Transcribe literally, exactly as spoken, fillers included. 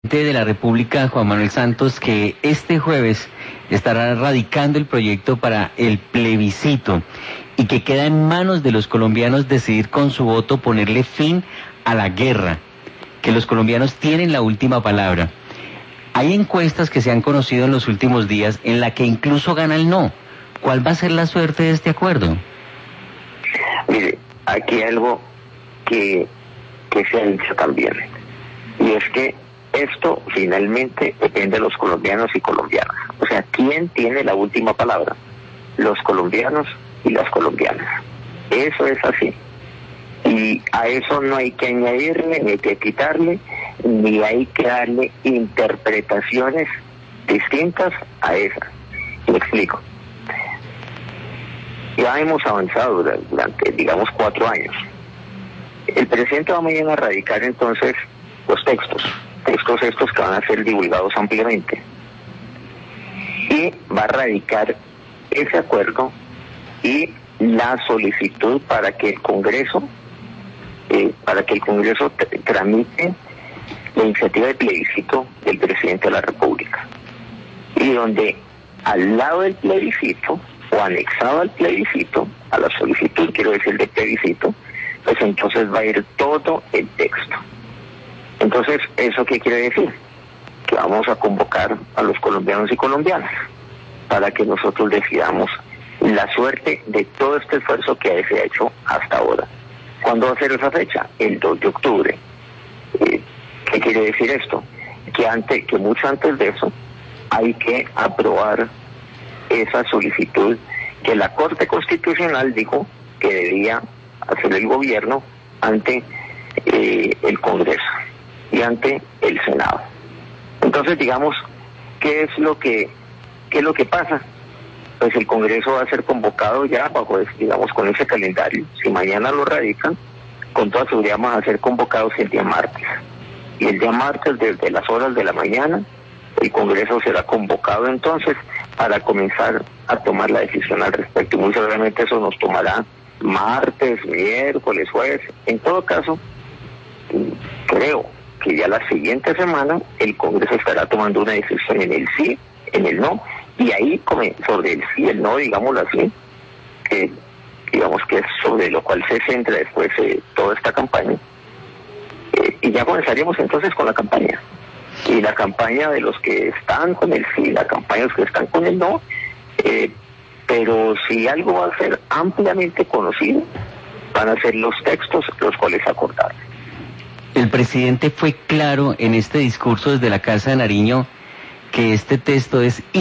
De la República, Juan Manuel Santos, que este jueves estará radicando el proyecto para el plebiscito y que queda en manos de los colombianos decidir con su voto ponerle fin a la guerra, que los colombianos tienen la última palabra. Hay encuestas que se han conocido en los últimos días en la que incluso gana el no. ¿Cuál va a ser la suerte de este acuerdo? Mire, aquí hay algo que, que se ha dicho también, y es que esto finalmente depende de los colombianos y colombianas. O sea, ¿quién tiene la última palabra? Los colombianos y las colombianas. Eso es así. Y a eso no hay que añadirle, ni hay que quitarle, ni hay que darle interpretaciones distintas a esa. Me explico. Ya hemos avanzado durante, digamos, cuatro años. El presidente va mañana a radicar entonces los textos. textos estos que van a ser divulgados ampliamente, y va a radicar ese acuerdo y la solicitud para que el Congreso eh, para que el Congreso tramite la iniciativa de plebiscito del presidente de la República, y donde al lado del plebiscito o anexado al plebiscito, a la solicitud, quiero decir, de plebiscito, pues entonces va a ir todo el texto. Entonces, ¿eso qué quiere decir? Que vamos a convocar a los colombianos y colombianas para que nosotros decidamos la suerte de todo este esfuerzo que se ha hecho hasta ahora. ¿Cuándo va a ser esa fecha? El dos de octubre. Eh, ¿Qué quiere decir esto? Que, antes, que mucho antes de eso hay que aprobar esa solicitud que la Corte Constitucional dijo que debía hacer el gobierno ante eh, el Congreso y ante el Senado. Entonces, digamos, ¿qué es lo que qué es lo que pasa? Pues el Congreso va a ser convocado ya bajo, digamos, con ese calendario. Si mañana lo radican, con toda seguridad van a ser convocados el día martes. Y el día martes, desde las horas de la mañana, el Congreso será convocado entonces para comenzar a tomar la decisión al respecto. Muy seguramente eso nos tomará martes, miércoles, jueves. En todo caso, creo que ya la siguiente semana el Congreso estará tomando una decisión en el sí, en el no, y ahí sobre el sí y el no, digámoslo así, que digamos que es sobre lo cual se centra después eh, toda esta campaña, eh, y ya comenzaríamos entonces con la campaña. Y la campaña de los que están con el sí, la campaña de los que están con el no, eh, pero si algo va a ser ampliamente conocido, van a ser los textos los cuales acordar. El presidente fue claro en este discurso desde la Casa de Nariño que este texto es